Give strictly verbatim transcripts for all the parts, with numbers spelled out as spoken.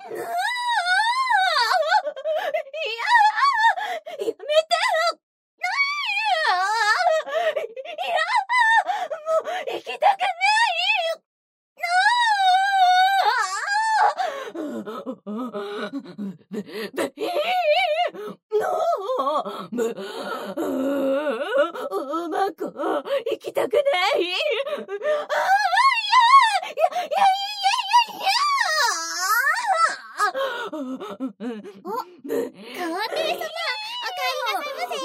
やめてよ。いや、もう行きたくないの。うまく行きたくない。いやいやいやいやいや。 お、川亭様、お帰りなさいませ。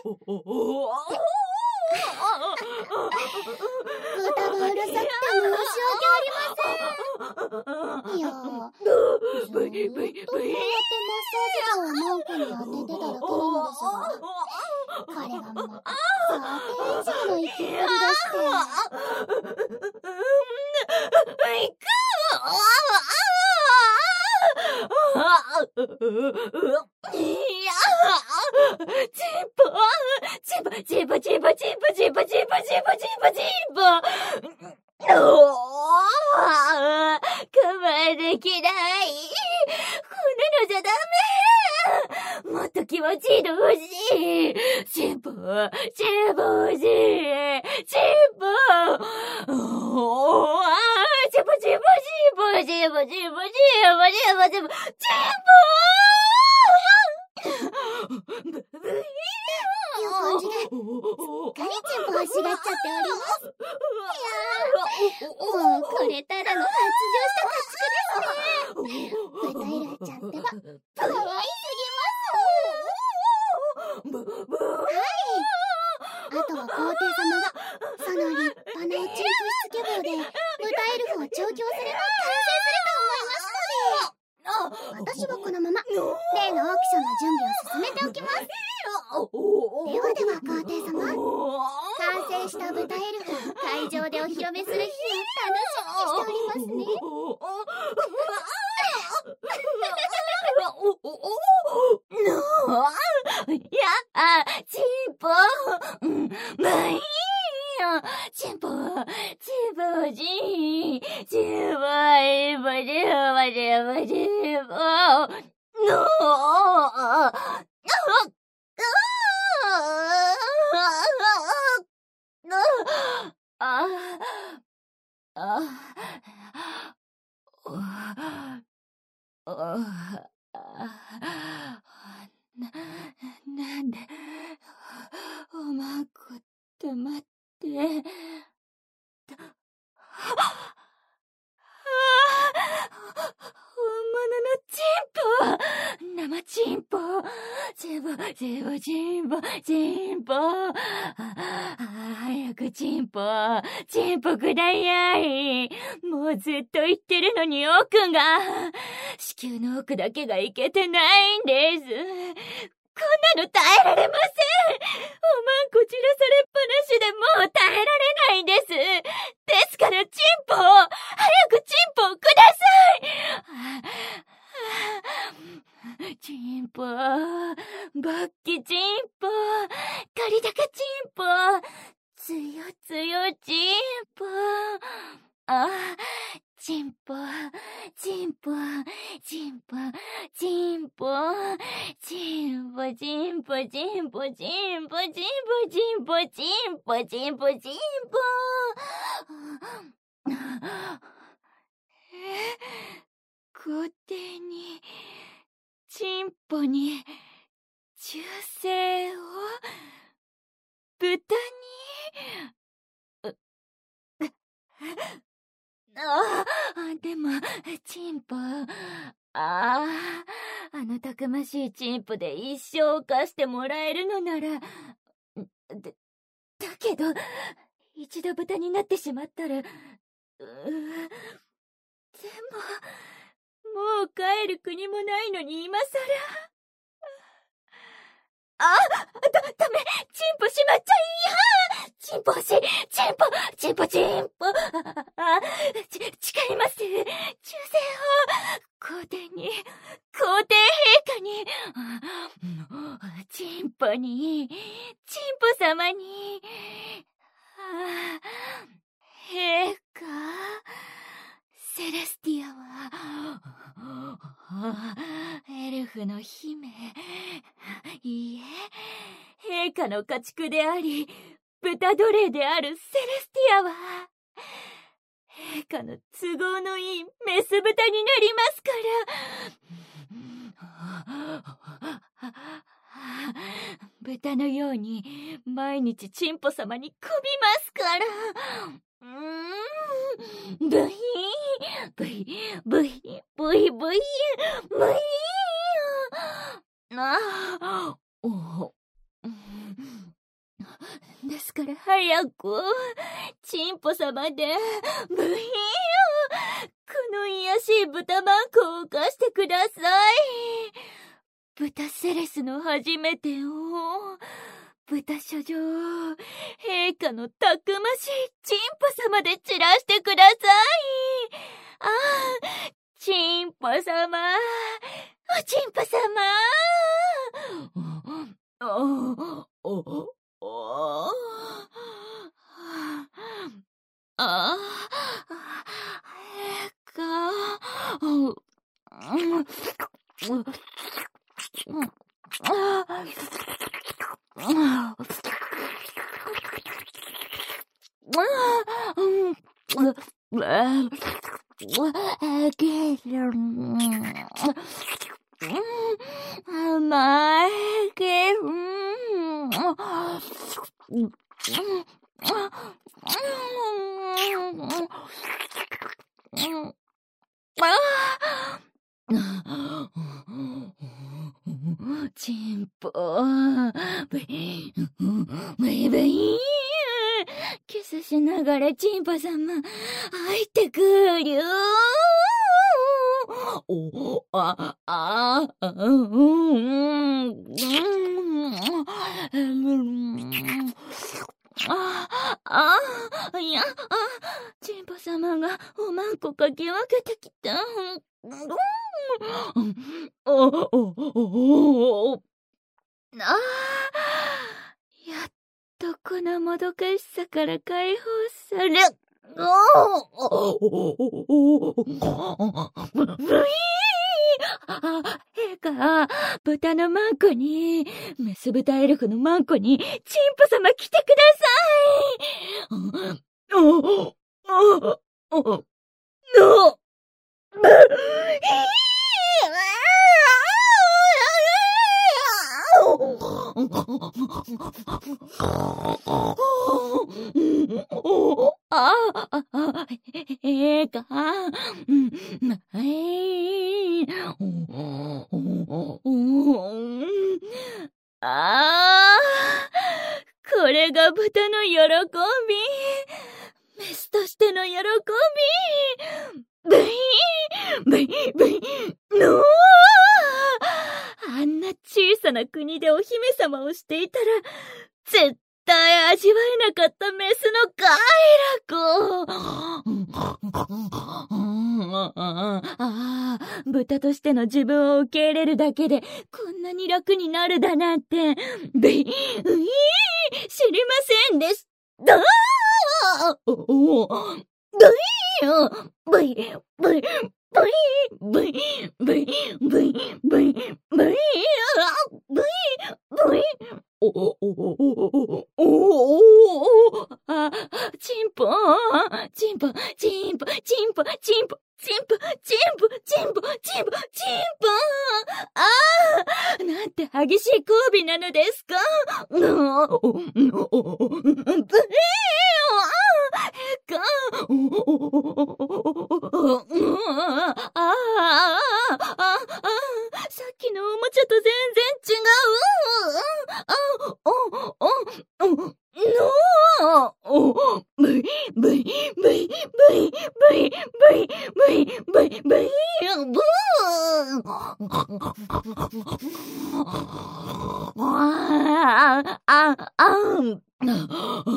歌がうるさくて申し訳ありません。いやー、ずーっとこうやってマッサージ棒をマンコに当ててただけなのですが、彼がまたさて以上の息切り出して行く。いや、チンポ、チンポ、チンポ、チンポ、チンポ、チンポ、チンポ、チンポ、チンポ、チンポ、チンポ。おー、我慢できない。こんなのじゃダメ。もっと気持ちいいの欲しい。チンポ、チンポ欲しい。チンポ。おー、チンポ、チンポ、チンポ、チンポ、チンポ、チンポ、チンポ、チンポ、チンポ、チンポ。 いう感じで、すっかりチンポ欲しがっちゃっております。いやー、もうこれただの発情した家畜ですね。ブタイラちゃんってば、かわいすぎます。はい。あとは皇帝様が、その立派なおちんぽしつけ棒で、ブタエルフを調教すれば完成すると思いますので、私はこのまま、例のオークションの準備を進めておきます。ではでは皇帝様、完成したブタエルフを会場でお披露目する日を楽しみにしておりますね。 いや、あ、チンポ、うん、まあいいよ。チンポ、チンポ、チン、チンポ、チンポ、チンポ、チンポ、チンポ、のああ、あ、あ、な、なんで、おまんこって待って、本物のチンポ、生チンポ、チンポ、チンポ、チンポ、チンポ、早くチンポ、チンポくだやい。もうずっと言ってるのに奥が、子宮の奥だけがいけてないんです。こんなの耐えられません。おまんこ散らされっぱなしでもう耐えられないんです。ですからチンポ、早くチンポください。チンポ、勃起チンポ、借り高チンポ、つよつよチンポ。あ、チンポ、チンポ、チンポ、チンポ、チンポ、チンポ、チンポ、チンポ、チンポ、チンポ、チンポ、チンポ、チンポ、チンポ。え、皇帝に、チンポに、忠誠を、豚に、ああ、でも、チンポ、ああ、あのたくましいチンポで一生貸してもらえるのなら、だ、だけど、一度豚になってしまったら、う、でも、もう帰る国もないのに今さら。あ、だ、ダメ、チンポしまっちゃいや。チンポ欲しい、チンポ、チンポ、チンポ、あ、あ、ち、誓います。忠誠を、皇帝に、皇帝陛下に、チンポに、チンポ様に、あ、陛下、セレスティアは、あエルフの姫。いいえ、陛下の家畜であり、豚奴隷であるセレスティアは、陛下の都合のいいメス豚になりますから。豚のように毎日チンポ様にこびますから。うーん、ブヒー、ブヒ、ブヒ、ブヒ、ブヒ、ブヒー。あ、お、ですから早く、チンポ様で、ブヒー、この癒しい豚まんこを貸してください。豚セレスの初めてを、豚書状、陛下のたくましいチンポ様で散らしてください。ああ、チンポ様、おチンポ様。お、お、お、ああ、陛下、甘いけど、チンポ、ブイ、ブイブイ、キスしながらチンポ様、入ってくるよ。お、あ、あ、うん、うん、あ、あ、いや、あ、チンポ様がおまんこかき分けてきた。お、お、お、お、ああ、やっとこのもどかしさから解放され、おお、ブイー、あ、陛下、豚のマンコに、メス豚エルフのマンコに、チンポ様来てください。お、お、お、お、の、ブイー、ああ、ああ、陛下、うん、はい、ああ、これが豚の喜び、メスとしての喜び、ブイブイブイのー、あんな小さな国でお姫様をしていたら、絶対味わえなかったメスの快楽。ああ、豚としての自分を受け入れるだけでこんなに楽になるだなんて、ブイ、ういー、知りませんでした。ブイー、ブイ、ブイ、ブイ、ブイ、ブイ、ブイ、ブイ、ブイ、ブイ、ブイ、お、お、お、お、お、お、あ、チンポ、チンポ、チンポ、チンポ、チンポ、チンポ、チンポ、チンポ、チンポ、チンポ、ああ、なんて激しい交尾なのですか。ブイー、か、ああ、さっきのおもちゃと全然違う。あ、お、お、お、のお、ブイ、ブイ、ブイ、ブイ、ブイ、ブイ、ブイ、ブイ、ブイ、ブイ、ブー。あ、あ、あ、な、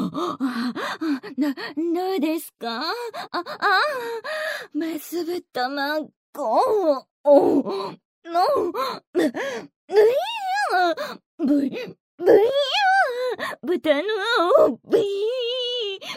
どうですか。あ、あ、メス豚まんこ、お、の、ブイ、ブイ、ブイ、豚の、ブイ、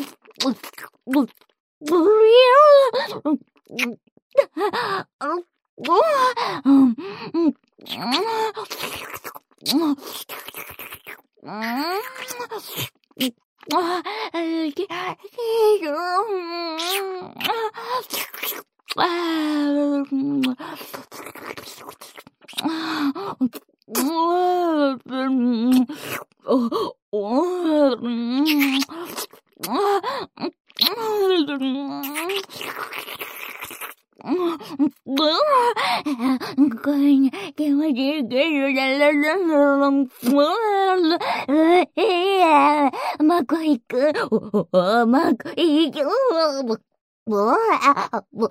まこいく、お、まこいく、ぼ、あ、ぼ、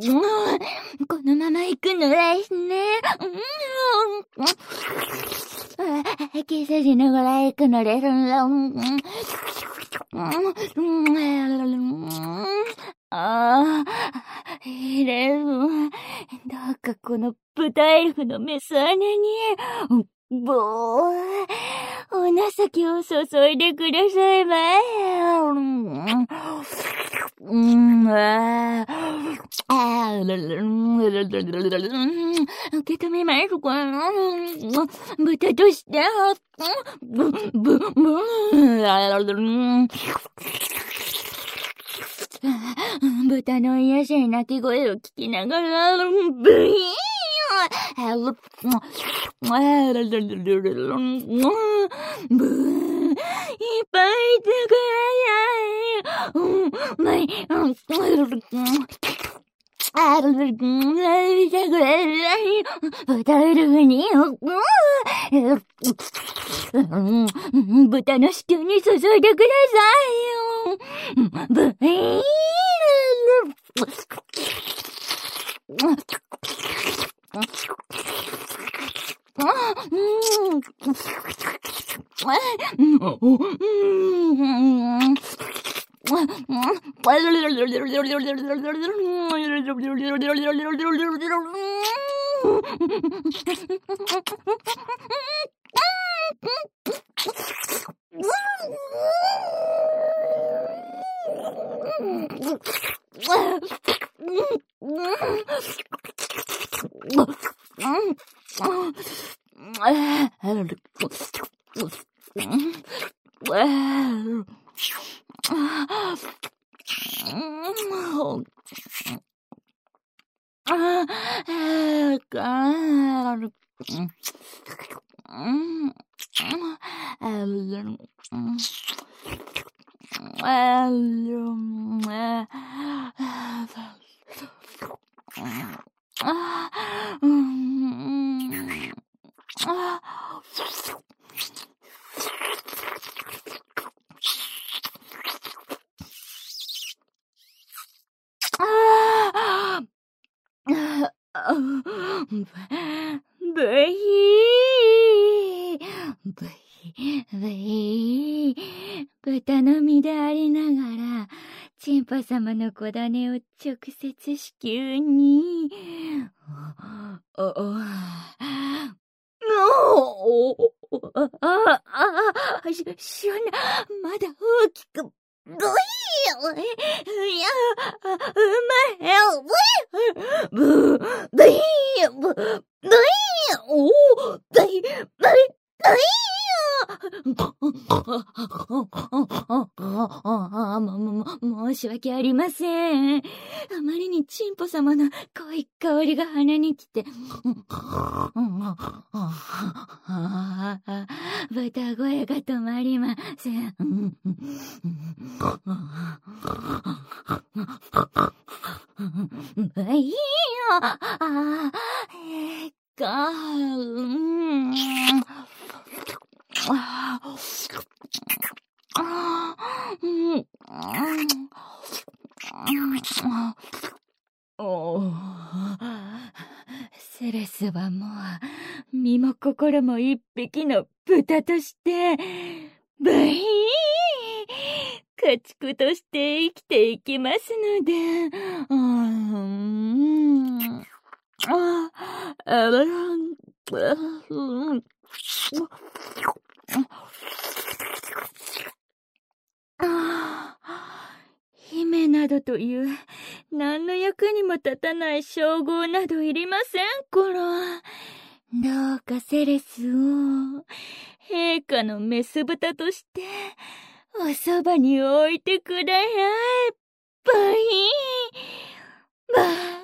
このまま行くのですね。 キスしながら行くのです。ああ、いいです。どうかこの豚エルフのメス穴に、ぼー、お情けを注いでくださいまえ。うん、ああ、受け止めますか？豚として、ぶ、ぶ、ぶ、豚の癒しい鳴き声を聞きながら、ブイーン、ブー、いっぱいいてください。うん、まい、うん、ある、見てください。豚エルフに、豚の子宮に注いでくださいよ。ブイーン。ブイブイブイ豚の身でありながら、チンパ様の小種を直接子宮に。あ、あ、あ、あ、あ、し、しゅな、まだ大きく、ブイーいや、うまい、ブイブイブイブイおーブイブイブイ申し訳ありません。あまりにチンポ様の濃い香りが鼻に来て。豚声が止まりません。いいよ。あえーか、うん。ああ、うん。おセレスはもう、身も心も一匹の豚として、ブイーン家畜として生きていきますので、うーん。あ、あらん、あ姫などという、何の役にも立たない称号などいりませんから。どうかセレスを、陛下のメス豚として、おそばに置いてください。ブイーン、バー